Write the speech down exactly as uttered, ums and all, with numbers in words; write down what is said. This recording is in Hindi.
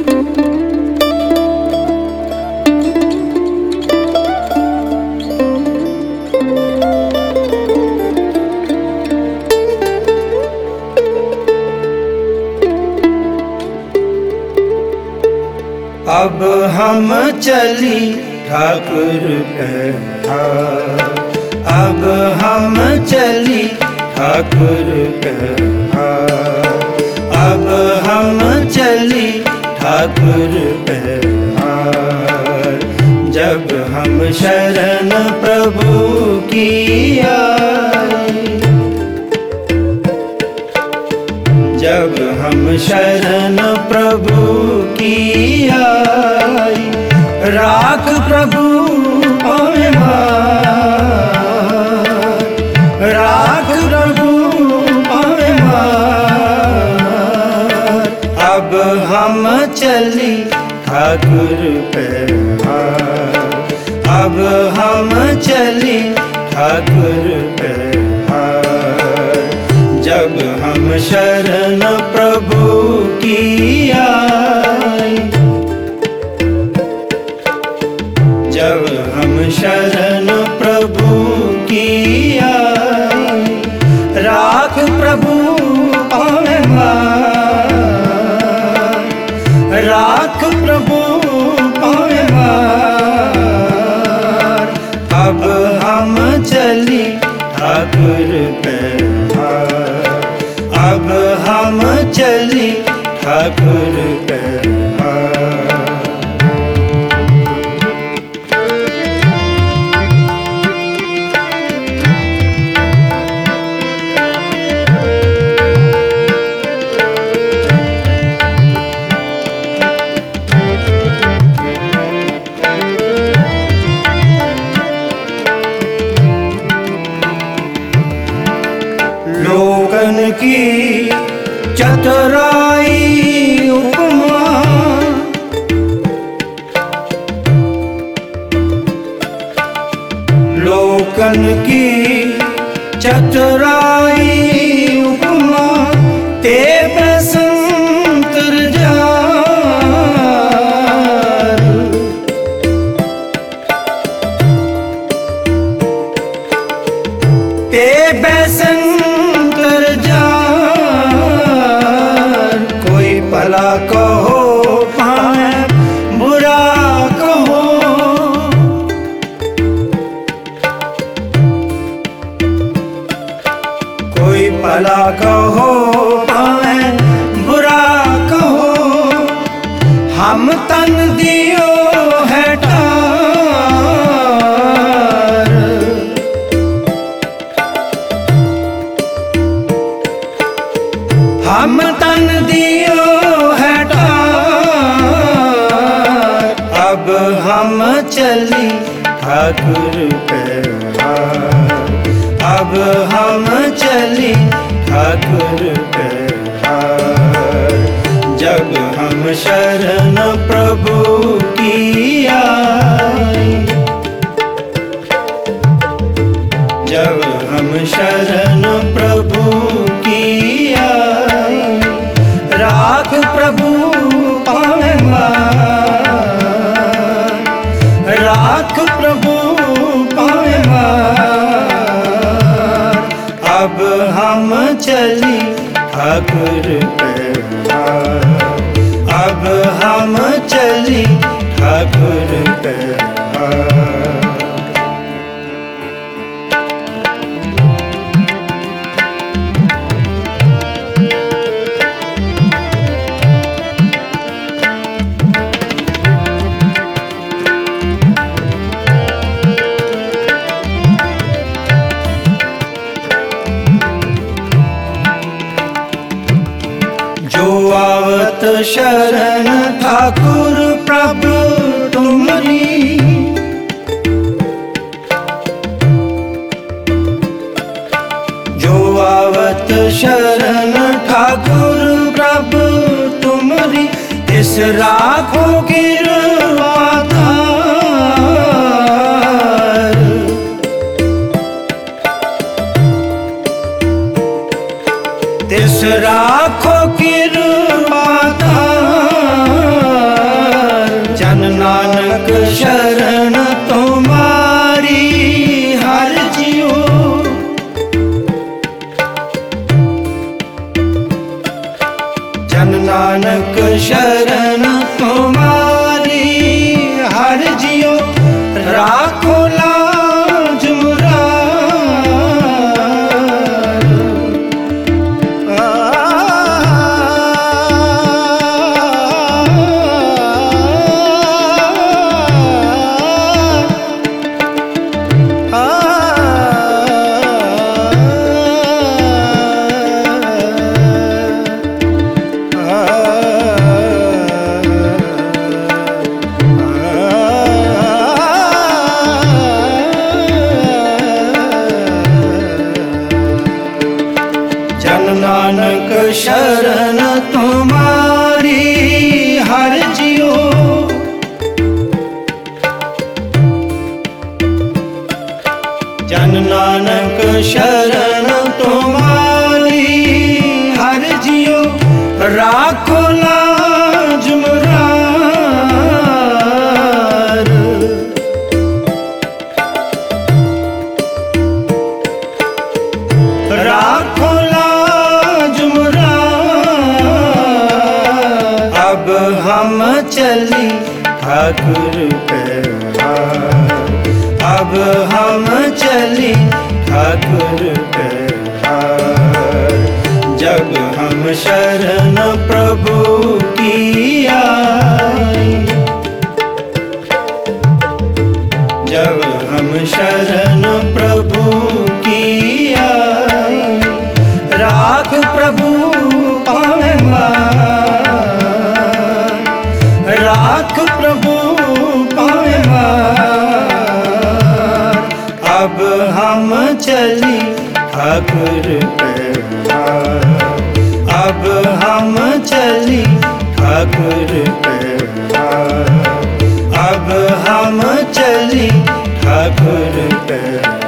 अब हम चली ठाकुर कहा, अब हम चली ठाकुर कहा, अब हम चली ठाकुर कहा। जब हम शरण प्रभु की आई, जब हम शरण प्रभु की आई, राख प्रभु पावे मार, राख प्रभु पावे मार। अब हम चली ठाकुर पे हार, अब हम चली ठाकुर पे हार। जब हम शरण प्रभु की आई, जब हम शरण प्रभु की आई, राख प्रभु पावे मार, राख प्रभु पावे मार। अब हम चली ठाकुर पे हार, अब हम चली ठाकुर पे हार। लोगन की चतुराई उपमा, लोगन की चतुराई उपमा, ते बसंतर जार, ते बसंतर जार। कोई भला कहो पाए बुरा कहो, कोई भला कहो पाए बुरा कहो। हम तन दियो है टार, हम तन दियो है टार। अब हम चली ठाकुर पे हार, अब हम चली ठाकुर पे हार। जब हम शरण प्रभु की आई, जब हम शरण प्रभु की आई, राख प्रभु पावे मार, राख प्रभु पावे मार। अब हम चली ठाकुर पे हार, अब हम चली ठाकुर पे हार। जो आवत शरण ठाकुर प्रभु तुमरी, जो आवत शरण ठाकुर प्रभु तुमरी, इस राखो गिरवाधार, तिस राखो गिरवाधार। नानक शरण तुम्हारी हर जियो। जन नानक शरण तुम्हारी हर जियो, राखो लाज मुरार। नानक शरण तुम्हारी हर जियो। जन नानक शरण तुम्हारी हर जियो, राखो लाज मुरार। राखो अब हम चली ठाकुर प्यार। अब हम चली ठाकुर प्यार। जब हम शरण प्रभु की आई, जब हम शरण प्रभु की आई, राख प्रभु पावे राख प्रभु पावे मार। अब हम चली ठाकुर प्यार। अब हम चली ठाकुर प्यार। अब हम चली ठाकुर प्यार।